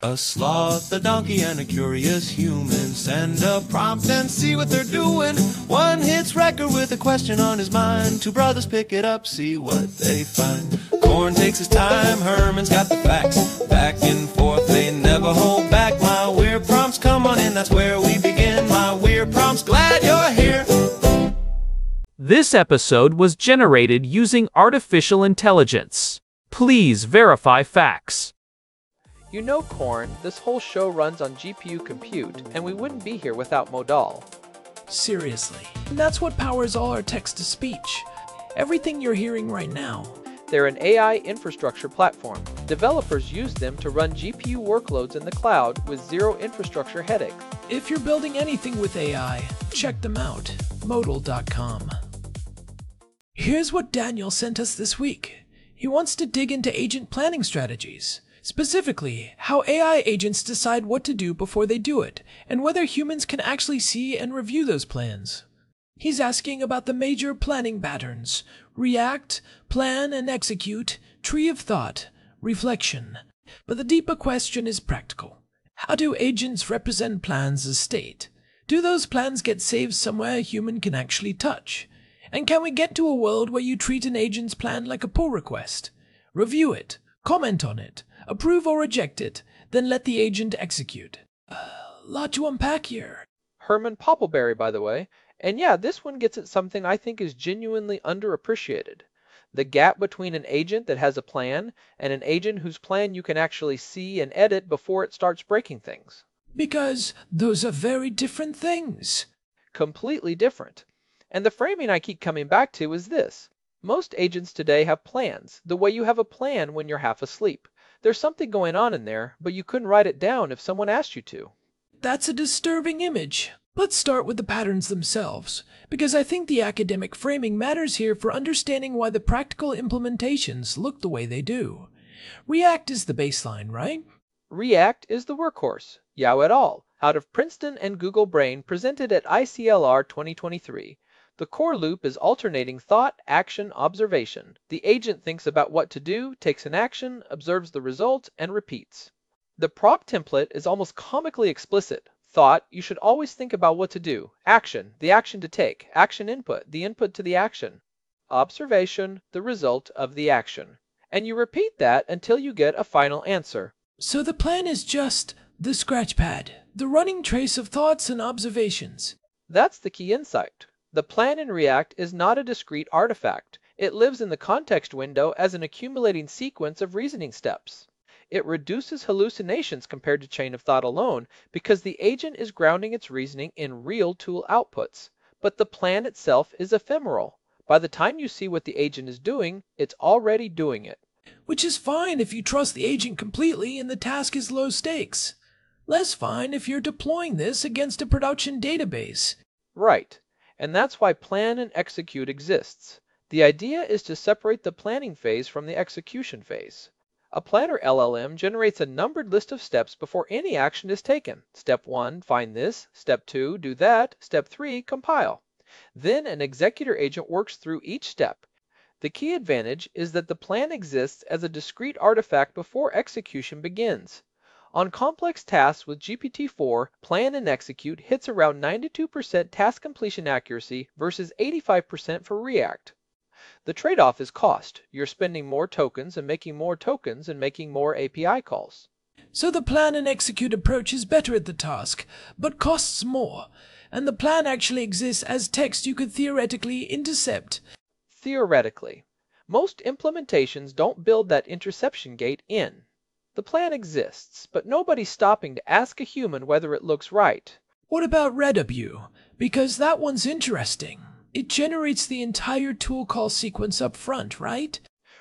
A sloth, a donkey, and a curious human. Send a prompt and see what they're doing. One hits record with a question on his mind. Two brothers pick it up, see what they find. Corn takes his time, Herman's got the facts. Back and forth, they never hold back. My weird prompts, come on in, that's where we begin. My weird prompts, glad you're here. This episode was generated using artificial intelligence. Please verify facts. You know, Corn, this whole show runs on GPU compute, and we wouldn't be here without Modal. Seriously. And that's what powers all our text-to-speech. Everything you're hearing right now. They're an AI infrastructure platform. Developers use them to run GPU workloads in the cloud with zero infrastructure headaches. If you're building anything with AI, check them out. Modal.com. Here's what Daniel sent us this week. He wants to dig into agent planning strategies. Specifically, how AI agents decide what to do before they do it, and whether humans can actually see and review those plans. He's asking about the major planning patterns: react, plan and execute, tree of thought, reflection. But the deeper question is practical. How do agents represent plans as state? Do those plans get saved somewhere a human can actually touch? And can we get to a world where you treat an agent's plan like a pull request? Review it, comment on it, approve or reject it, then let the agent execute. Lot to unpack here. Herman Poppleberry, by the way. And yeah, this one gets at something I think is genuinely underappreciated. The gap between an agent that has a plan and an agent whose plan you can actually see and edit before it starts breaking things. Because those are very different things. Completely different. And the framing I keep coming back to is this. Most agents today have plans, the way you have a plan when you're half asleep. There's something going on in there, but you couldn't write it down if someone asked you to. That's a disturbing image. Let's start with the patterns themselves, because I think the academic framing matters here for understanding why the practical implementations look the way they do. React is the baseline, right? React is the workhorse. Yao et al., out of Princeton and Google Brain, presented at ICLR 2023. The core loop is alternating thought, action, observation. The agent thinks about what to do, takes an action, observes the result, and repeats. The prompt template is almost comically explicit. Thought, you should always think about what to do. Action, the action to take. Action input, the input to the action. Observation, the result of the action. And you repeat that until you get a final answer. So the plan is just the scratch pad, the running trace of thoughts and observations. That's the key insight. The plan in React is not a discrete artifact. It lives in the context window as an accumulating sequence of reasoning steps. It reduces hallucinations compared to chain of thought alone because the agent is grounding its reasoning in real tool outputs. But the plan itself is ephemeral. By the time you see what the agent is doing, it's already doing it. Which is fine if you trust the agent completely and the task is low stakes. Less fine if you're deploying this against a production database. Right. And that's why plan and execute exists. The idea is to separate the planning phase from the execution phase. A planner LLM generates a numbered list of steps before any action is taken. Step 1, find this. Step 2, do that. Step 3, compile. Then an executor agent works through each step. The key advantage is that the plan exists as a discrete artifact before execution begins. On complex tasks with GPT-4, plan and execute hits around 92% task completion accuracy versus 85% for React. The trade-off is cost. You're spending more tokens and making more API calls. So the plan and execute approach is better at the task, but costs more. And the plan actually exists as text you could theoretically intercept. Theoretically. Most implementations don't build that interception gate in. The plan exists, but nobody's stopping to ask a human whether it looks right. What about REDW? Because that one's interesting. It generates the entire tool call sequence up front, right?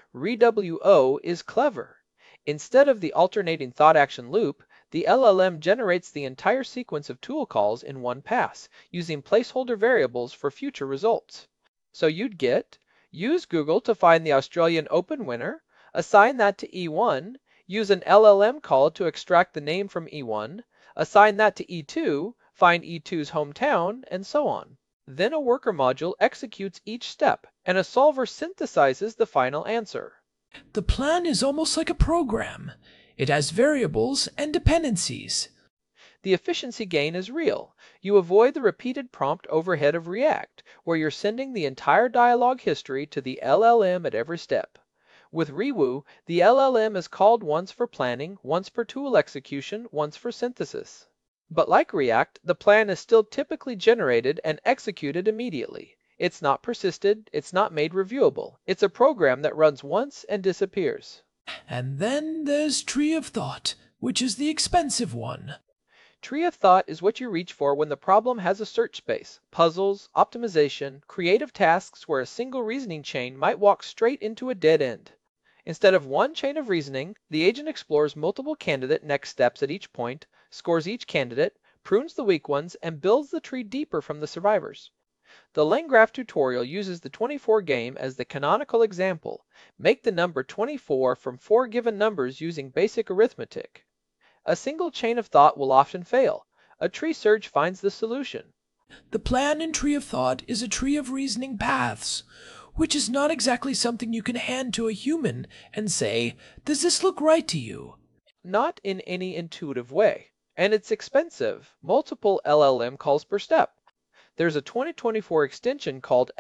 ReWO is clever. Instead of the alternating thought action loop, the LLM generates the entire sequence of tool calls in one pass, using placeholder variables for future results. So you'd get, use Google to find the Australian Open winner, assign that to E1, use an LLM call to extract the name from E1, assign that to E2, find E2's hometown, and so on. Then a worker module executes each step, and a solver synthesizes the final answer. The plan is almost like a program. It has variables and dependencies. The efficiency gain is real. You avoid the repeated prompt overhead of React, where you're sending the entire dialog history to the LLM at every step. With Rewoo, the LLM is called once for planning, once for tool execution, once for synthesis. But like React, the plan is still typically generated and executed immediately. It's not persisted, it's not made reviewable. It's a program that runs once and disappears. And then there's Tree of Thought, which is the expensive one. Tree of Thought is what you reach for when the problem has a search space, puzzles, optimization, creative tasks where a single reasoning chain might walk straight into a dead end. Instead of one chain of reasoning, the agent explores multiple candidate next steps at each point, scores each candidate, prunes the weak ones, and builds the tree deeper from the survivors. The LangGraph tutorial uses the 24 game as the canonical example. Make the number 24 from 4 given numbers using basic arithmetic. A single chain of thought will often fail. A tree search finds the solution. The plan in Tree of Thought is a tree of reasoning paths, which is not exactly something you can hand to a human and say, "Does this look right to you?" Not in any intuitive way. And it's expensive, multiple LLM calls per step. There's a 2024 extension called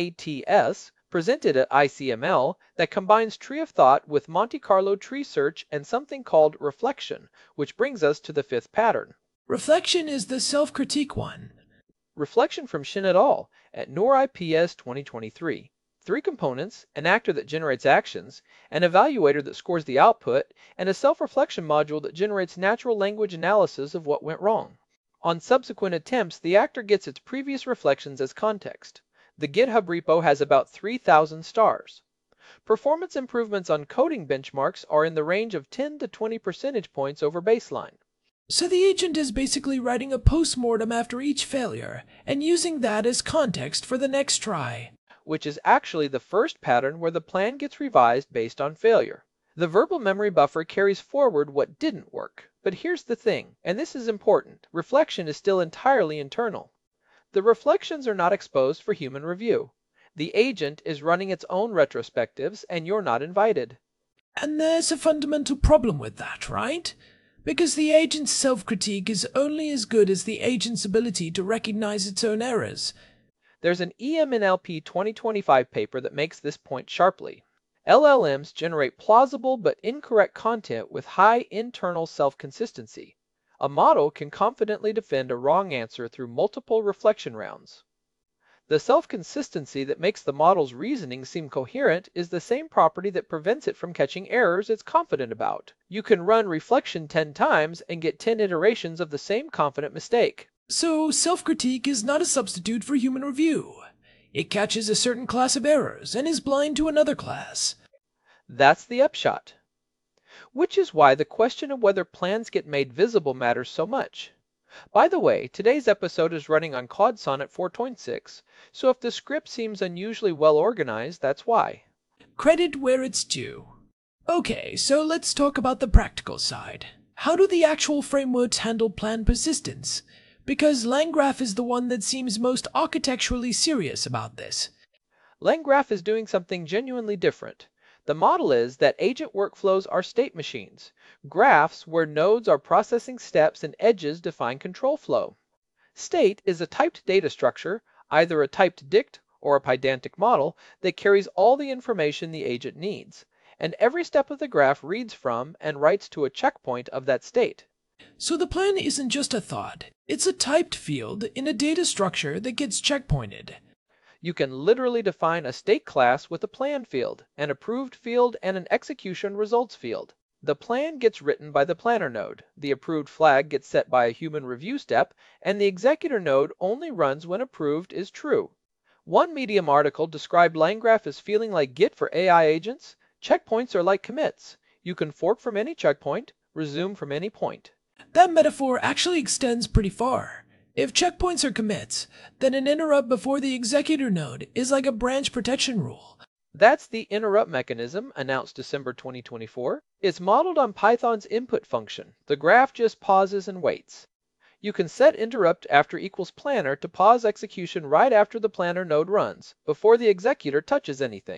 LATS, presented at ICML, that combines Tree of Thought with Monte Carlo tree search and something called reflection, which brings us to the fifth pattern. Reflection is the self-critique one. Reflection from Shin et al. At NOR-IPS 2023. 3 components, an actor that generates actions, an evaluator that scores the output, and a self-reflection module that generates natural language analysis of what went wrong. On subsequent attempts, the actor gets its previous reflections as context. The GitHub repo has about 3,000 stars. Performance improvements on coding benchmarks are in the range of 10 to 20 percentage points over baseline. So the agent is basically writing a postmortem after each failure and using that as context for the next try. Which is actually the first pattern where the plan gets revised based on failure. The verbal memory buffer carries forward what didn't work. But here's the thing, and this is important, reflection is still entirely internal. The reflections are not exposed for human review. The agent is running its own retrospectives, and you're not invited. And there's a fundamental problem with that, right? Because the agent's self-critique is only as good as the agent's ability to recognize its own errors. There's an EMNLP 2025 paper that makes this point sharply. LLMs generate plausible but incorrect content with high internal self-consistency. A model can confidently defend a wrong answer through multiple reflection rounds. The self-consistency that makes the model's reasoning seem coherent is the same property that prevents it from catching errors it's confident about. You can run reflection 10 times and get 10 iterations of the same confident mistake. So self-critique is not a substitute for human review. It catches a certain class of errors and is blind to another class. That's the upshot. Which is why the question of whether plans get made visible matters so much. By the way, today's episode is running on Claude Sonnet 4.6, so if the script seems unusually well organized, that's why. Credit where it's due. Okay, so let's talk about the practical side. How do the actual frameworks handle plan persistence? Because LangGraph is the one that seems most architecturally serious about this. LangGraph is doing something genuinely different. The model is that agent workflows are state machines, graphs where nodes are processing steps and edges define control flow. State is a typed data structure, either a typed dict or a pydantic model, that carries all the information the agent needs, and every step of the graph reads from and writes to a checkpoint of that state. So the plan isn't just a thought, it's a typed field in a data structure that gets checkpointed. You can literally define a state class with a plan field, an approved field, and an execution results field. The plan gets written by the planner node, the approved flag gets set by a human review step, and the executor node only runs when approved is true. One Medium article described LangGraph as feeling like Git for AI agents. Checkpoints are like commits. You can fork from any checkpoint, resume from any point. That metaphor actually extends pretty far. If checkpoints are commits, then an interrupt before the executor node is like a branch protection rule. That's the interrupt mechanism, announced December 2024. It's modeled on Python's input function. The graph just pauses and waits. You can set interrupt after equals planner to pause execution right after the planner node runs, before the executor touches anything.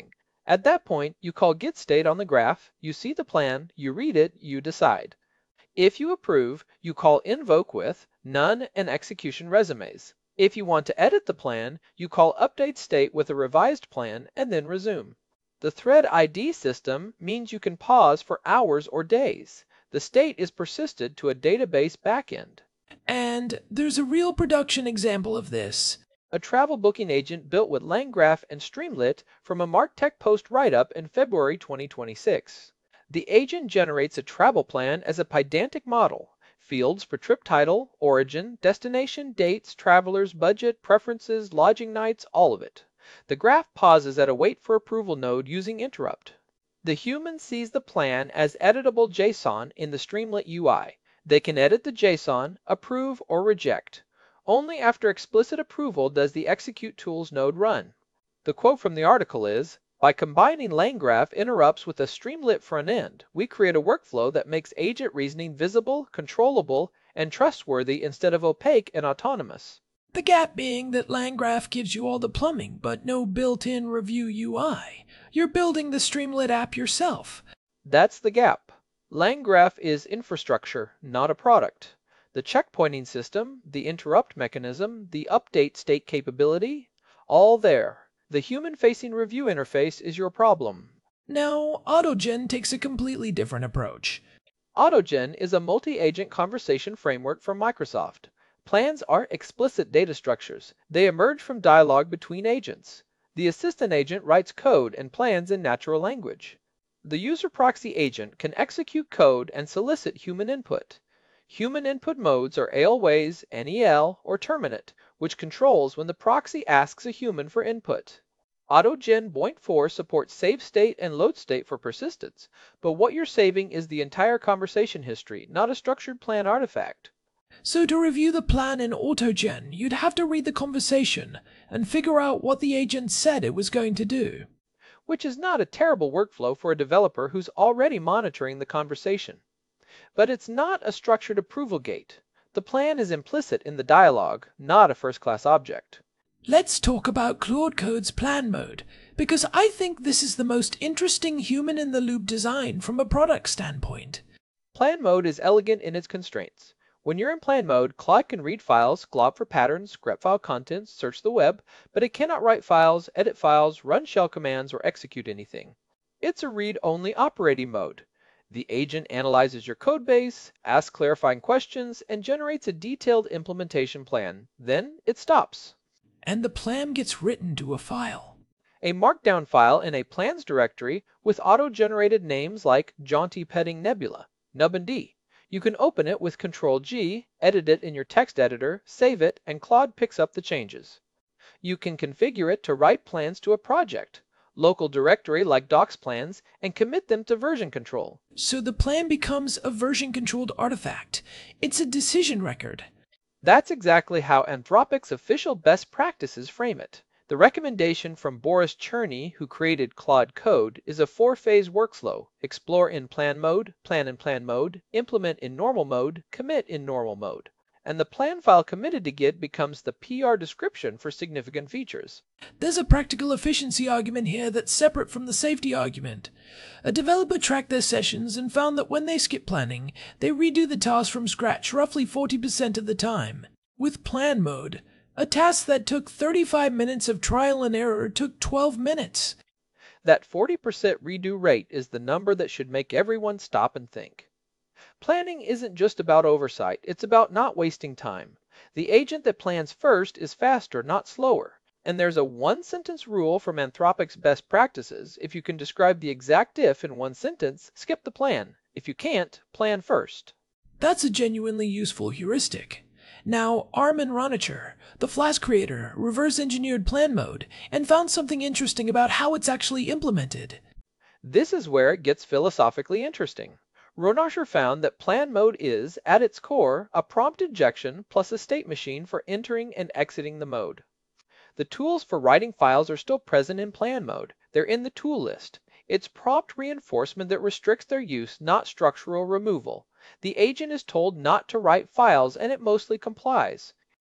At that point, you call getState on the graph, you see the plan, you read it, you decide. If you approve, you call invoke with none and execution resumes. If you want to edit the plan, you call update state with a revised plan and then resume. The thread ID system means you can pause for hours or days. The state is persisted to a database backend. And there's a real production example of this. A travel booking agent built with LangGraph and Streamlit from a MarkTech Post write-up in February 2026. The agent generates a travel plan as a Pydantic model. Fields for trip title, origin, destination, dates, travelers, budget, preferences, lodging nights, all of it. The graph pauses at a wait for approval node using interrupt. The human sees the plan as editable JSON in the Streamlit UI. They can edit the JSON, approve, or reject. Only after explicit approval does the execute tools node run. The quote from the article is, "By combining LangGraph interrupts with a Streamlit front end, we create a workflow that makes agent reasoning visible, controllable, and trustworthy instead of opaque and autonomous." The gap being that LangGraph gives you all the plumbing, but no built-in review UI. You're building the Streamlit app yourself. That's the gap. LangGraph is infrastructure, not a product. The checkpointing system, the interrupt mechanism, the update state capability, all there. The human-facing review interface is your problem. Now, AutoGen takes a completely different approach. AutoGen is a multi-agent conversation framework from Microsoft. Plans aren't explicit data structures. They emerge from dialogue between agents. The assistant agent writes code and plans in natural language. The user proxy agent can execute code and solicit human input. Human input modes are Aleways, NEL, or Terminate, which controls when the proxy asks a human for input. AutoGen Point 4 supports save state and load state for persistence, but what you're saving is the entire conversation history, not a structured plan artifact. So to review the plan in AutoGen, you'd have to read the conversation and figure out what the agent said it was going to do. Which is not a terrible workflow for a developer who's already monitoring the conversation. But it's not a structured approval gate. The plan is implicit in the dialogue, not a first-class object. Let's talk about Claude Code's plan mode, because I think this is the most interesting human-in-the-loop design from a product standpoint. Plan mode is elegant in its constraints. When you're in plan mode, Claude can read files, glob for patterns, grep file contents, search the web, but it cannot write files, edit files, run shell commands, or execute anything. It's a read-only operating mode. The agent analyzes your codebase, asks clarifying questions, and generates a detailed implementation plan. Then it stops. And the plan gets written to a file. A markdown file in a plans directory with auto-generated names like Jaunty Petting Nebula, NubND. You can open it with Ctrl-G, edit it in your text editor, save it, and Claude picks up the changes. You can configure it to write plans to a project, local directory like docs plans, and commit them to version control. So the plan becomes a version-controlled artifact. It's a decision record. That's exactly how Anthropic's official best practices frame it. The recommendation from Boris Cherny, who created Claude Code, is a 4-phase workflow: explore in plan mode, plan in plan mode, implement in normal mode, commit in normal mode. And the plan file committed to Git becomes the PR description for significant features. There's a practical efficiency argument here that's separate from the safety argument. A developer tracked their sessions and found that when they skip planning, they redo the task from scratch roughly 40% of the time. With plan mode, a task that took 35 minutes of trial and error took 12 minutes. That 40% redo rate is the number that should make everyone stop and think. Planning isn't just about oversight, it's about not wasting time. The agent that plans first is faster, not slower. And there's a one-sentence rule from Anthropic's best practices: if you can describe the exact if in one sentence, skip the plan. If you can't, plan first. That's a genuinely useful heuristic. Now, Armin Ronicher, the Flask creator, reverse-engineered plan mode and found something interesting about how it's actually implemented. This is where it gets philosophically interesting. Ronicher found that plan mode is, at its core, a prompt injection plus a state machine for entering and exiting the mode. The tools for writing files are still present in plan mode. They're in the tool list. It's prompt reinforcement that restricts their use, not structural removal. The agent is told not to write files, and it mostly complies.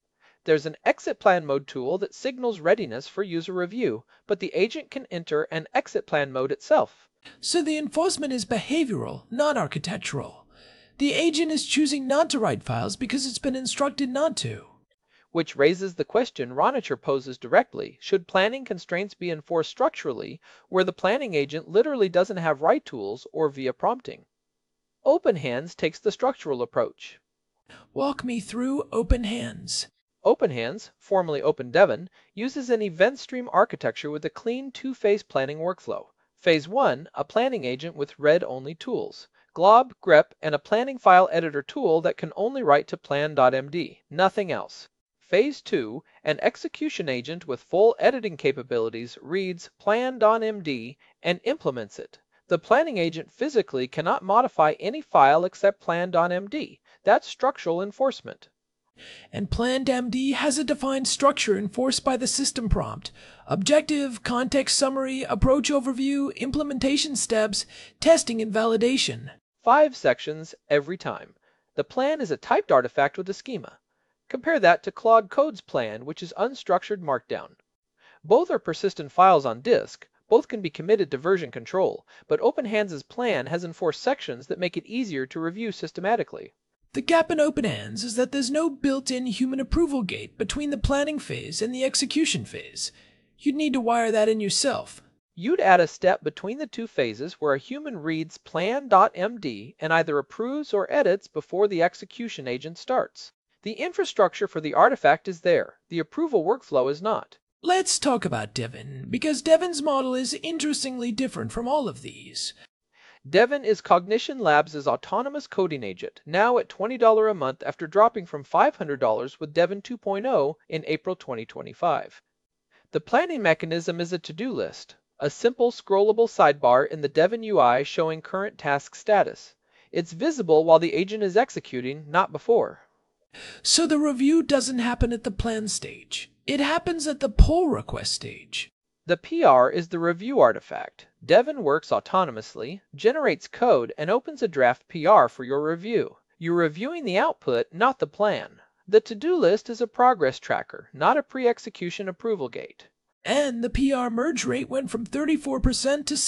There's an exit plan mode tool that signals readiness for user review, but the agent can enter an exit plan mode itself. So the enforcement is behavioral, not architectural. The agent is choosing not to write files because it's been instructed not to. Which raises the question Ronacher poses directly: should planning constraints be enforced structurally, where the planning agent literally doesn't have write tools or via prompting? OpenHands takes the structural approach. Walk me through OpenHands. OpenHands, formerly OpenDevin, uses an event stream architecture with a clean two-phase planning workflow. Phase 1, a planning agent with read-only tools, glob, grep, and a planning file editor tool that can only write to plan.md, nothing else. Phase 2, an execution agent with full editing capabilities reads plan.md and implements it. The planning agent physically cannot modify any file except plan.md. That's structural enforcement. And plan.md has a defined structure enforced by the system prompt: objective, context summary, approach overview, implementation steps, testing and validation. 5 sections every time. The plan is a typed artifact with a schema. Compare that to Claude Code's plan, which is unstructured markdown. Both are persistent files on disk. Both can be committed to version control, but OpenHands' plan has enforced sections that make it easier to review systematically. The gap in OpenHands is that there's no built-in human approval gate between the planning phase and the execution phase. You'd need to wire that in yourself. You'd add a step between the two phases where a human reads plan.md and either approves or edits before the execution agent starts. The infrastructure for the artifact is there. The approval workflow is not. Let's talk about Devin, because Devin's model is interestingly different from all of these. Devin is Cognition Labs' autonomous coding agent, now at $20 a month after dropping from $500 with Devin 2.0 in April 2025. The planning mechanism is a to-do list, a simple scrollable sidebar in the Devin UI showing current task status. It's visible while the agent is executing, not before. So the review doesn't happen at the plan stage. It happens at the pull request stage. The PR is the review artifact. Devin works autonomously, generates code, and opens a draft PR for your review. You're reviewing the output, not the plan. The to-do list is a progress tracker, not a pre-execution approval gate. And the PR merge rate went from 34% to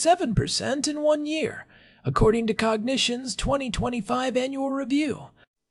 67% in 1 year, according to Cognition's 2025 annual review.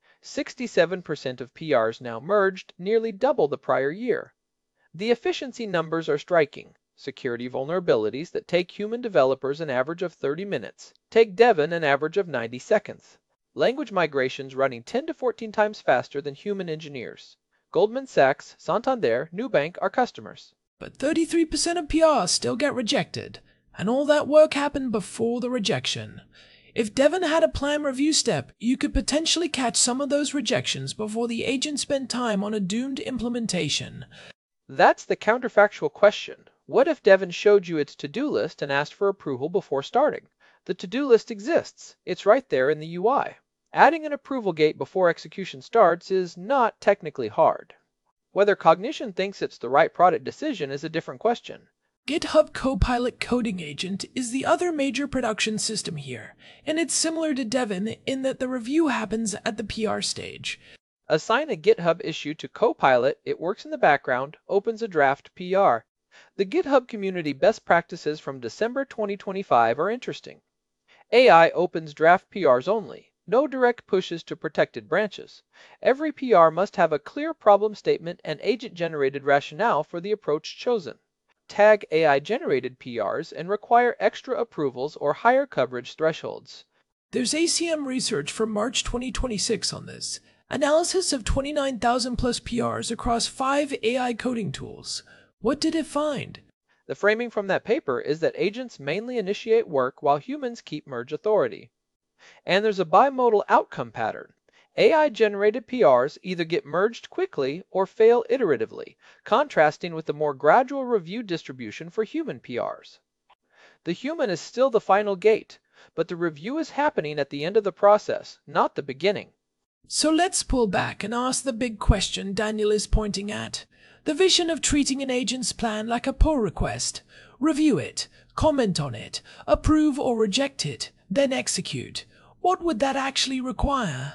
67% of PRs now merged, nearly double the prior year. The efficiency numbers are striking. Security vulnerabilities that take human developers an average of 30 minutes take Devin an average of 90 seconds. Language migrations running 10 to 14 times faster than human engineers. Goldman Sachs, Santander, Nubank are customers. But 33% of PRs still get rejected, and all that work happened before the rejection. If Devin had a plan review step, you could potentially catch some of those rejections before the agent spent time on a doomed implementation. That's the counterfactual question. What if Devin showed you its to-do list and asked for approval before starting? The to-do list exists. It's right there in the UI. Adding an approval gate before execution starts is not technically hard. Whether Cognition thinks it's the right product decision is a different question. GitHub Copilot Coding Agent is the other major production system here, and it's similar to Devin in that the review happens at the PR stage. Assign a GitHub issue to Copilot, it works in the background, opens a draft PR. The GitHub community best practices from December 2025 are interesting. AI opens draft PRs only. No direct pushes to protected branches. Every PR must have a clear problem statement and agent-generated rationale for the approach chosen. Tag AI-generated PRs and require extra approvals or higher coverage thresholds. There's ACM research from March 2026 on this. Analysis of 29,000 plus PRs across 5 AI coding tools. What did it find? The framing from that paper is that agents mainly initiate work while humans keep merge authority. And there's a bimodal outcome pattern. AI-generated PRs either get merged quickly or fail iteratively, contrasting with the more gradual review distribution for human PRs. The human is still the final gate, but the review is happening at the end of the process, not the beginning. So let's pull back and ask the big question Daniel is pointing at. The vision of treating an agent's plan like a pull request. Review it, comment on it, approve or reject it, then execute. What would that actually require?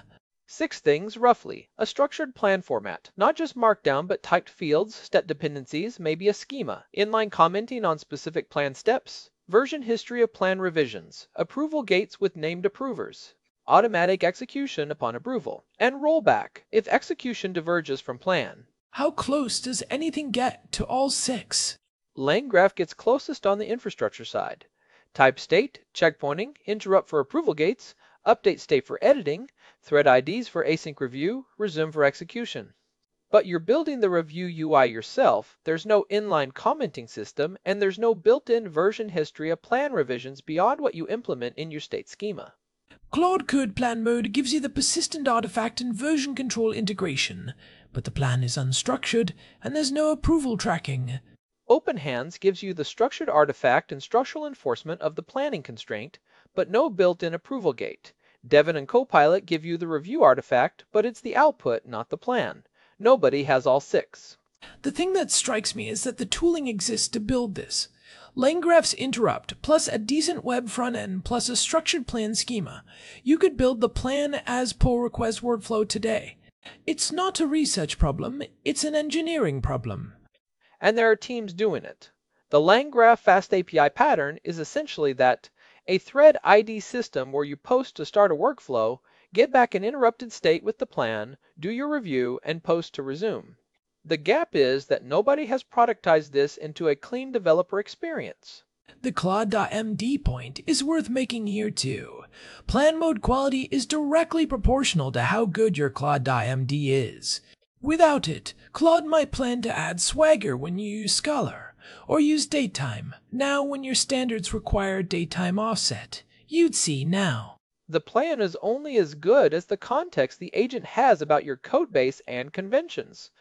6 things, roughly. A structured plan format, not just markdown but typed fields, step dependencies, maybe a schema, inline commenting on specific plan steps, version history of plan revisions, approval gates with named approvers, automatic execution upon approval, and rollback if execution diverges from plan. How close does anything get to all 6? LangGraph gets closest on the infrastructure side. Type state, checkpointing, interrupt for approval gates, update state for editing, thread IDs for async review, resume for execution. But you're building the review UI yourself, there's no inline commenting system, and there's no built-in version history of plan revisions beyond what you implement in your state schema. Claude Code Plan Mode gives you the persistent artifact and version control integration, but the plan is unstructured and there's no approval tracking. OpenHands gives you the structured artifact and structural enforcement of the planning constraint, but no built-in approval gate. Devin and Copilot give you the review artifact, but it's the output, not the plan. Nobody has all 6. The thing that strikes me is that the tooling exists to build this. LangGraph's interrupt, plus a decent web front end, plus a structured plan schema. You could build the plan as pull request workflow today. It's not a research problem, it's an engineering problem. And there are teams doing it. The LangGraph Fast API pattern is essentially that: a thread ID system where you post to start a workflow, get back an interrupted state with the plan, do your review, and post to resume. The gap is that nobody has productized this into a clean developer experience. The Claude.md point is worth making here too. Plan mode quality is directly proportional to how good your Claude.md is. Without it, Claude might plan to add swagger when you use Scholar, or use datetime, now when your standards require datetime offset. You'd see now. The plan is only as good as the context the agent has about your codebase and conventions.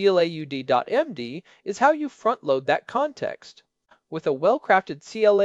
CLAUD.md is how you front-load that context. With a well-crafted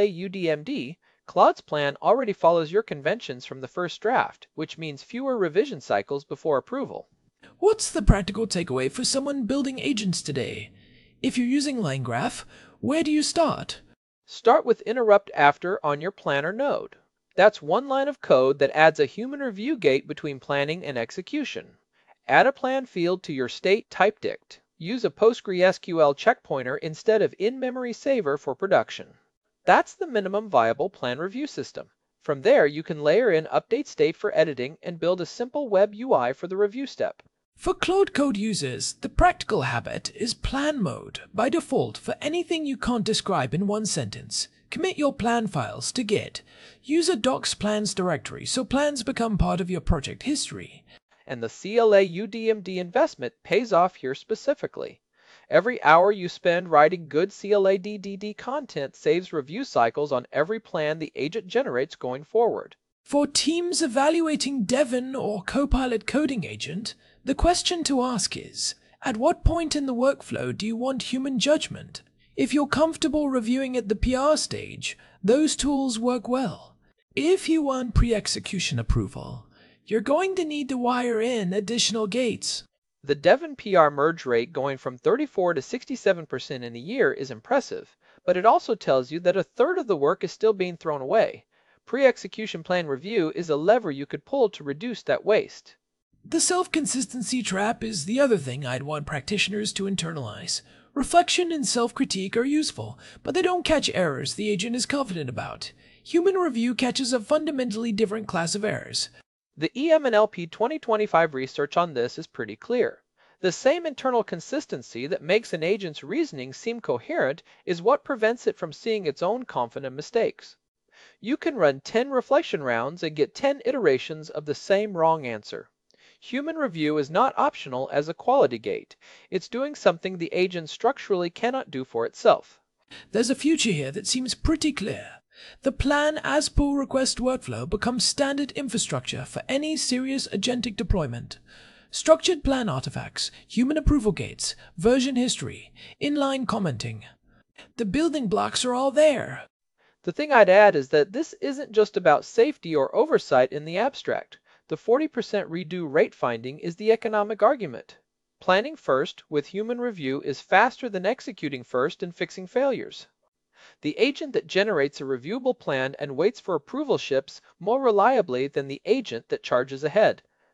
CLAUDMD, Claude's plan already follows your conventions from the first draft, which means fewer revision cycles before approval. What's the practical takeaway for someone building agents today? If you're using LangGraph, where do you start? Start with interrupt after on your planner node. That's one line of code that adds a human review gate between planning and execution. Add a plan field to your state type dict. Use a PostgreSQL checkpointer instead of in-memory saver for production. That's the minimum viable plan review system. From there, you can layer in update state for editing and build a simple web UI for the review step. For Claude Code users, the practical habit is plan mode by default for anything you can't describe in one sentence. Commit your plan files to Git. Use a docs plans directory so plans become part of your project history. And the CLAUDMD investment pays off here specifically. Every hour you spend writing good CLADDD content saves review cycles on every plan the agent generates going forward. For teams evaluating Devin or Copilot coding agent, the question to ask is, at what point in the workflow do you want human judgment? If you're comfortable reviewing at the PR stage, those tools work well. If you want pre-execution approval, you're going to need to wire in additional gates. The Devin PR merge rate going from 34 to 67% in a year is impressive, but it also tells you that a third of the work is still being thrown away. Pre-execution plan review is a lever you could pull to reduce that waste. The self-consistency trap is the other thing I'd want practitioners to internalize. Reflection and self-critique are useful, but they don't catch errors the agent is confident about. Human review catches a fundamentally different class of errors. The EM&LP 2025 research on this is pretty clear. The same internal consistency that makes an agent's reasoning seem coherent is what prevents it from seeing its own confident mistakes. You can run 10 reflection rounds and get 10 iterations of the same wrong answer. Human review is not optional as a quality gate. It's doing something the agent structurally cannot do for itself. There's a future here that seems pretty clear. The plan as pull request workflow becomes standard infrastructure for any serious agentic deployment. Structured plan artifacts, human approval gates, version history, inline commenting. The building blocks are all there. The thing I'd add is that this isn't just about safety or oversight in the abstract. The 40% redo rate finding is the economic argument. Planning first with human review is faster than executing first and fixing failures. The agent that generates a reviewable plan and waits for approval ships more reliably than the agent that charges ahead.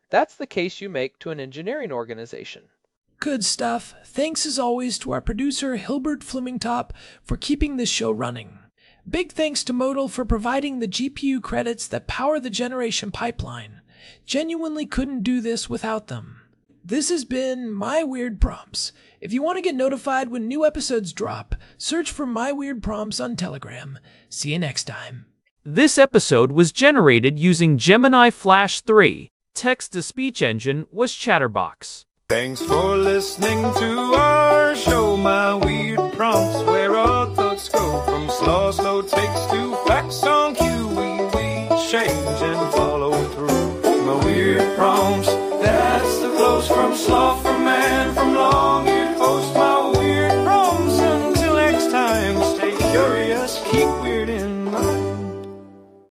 That's the case you make to an engineering organization. Good stuff. Thanks as always to our producer Hilbert Flemingtop for keeping this show running. Big thanks to Modal for providing the GPU credits that power the generation pipeline. Genuinely couldn't do this without them. This has been My Weird Prompts. If you want to get notified when new episodes drop, search for My Weird Prompts on Telegram. See you next time. This episode was generated using Gemini Flash 3. Text-to-speech engine was Chatterbox. Thanks for listening to our show, My Weird Prompts.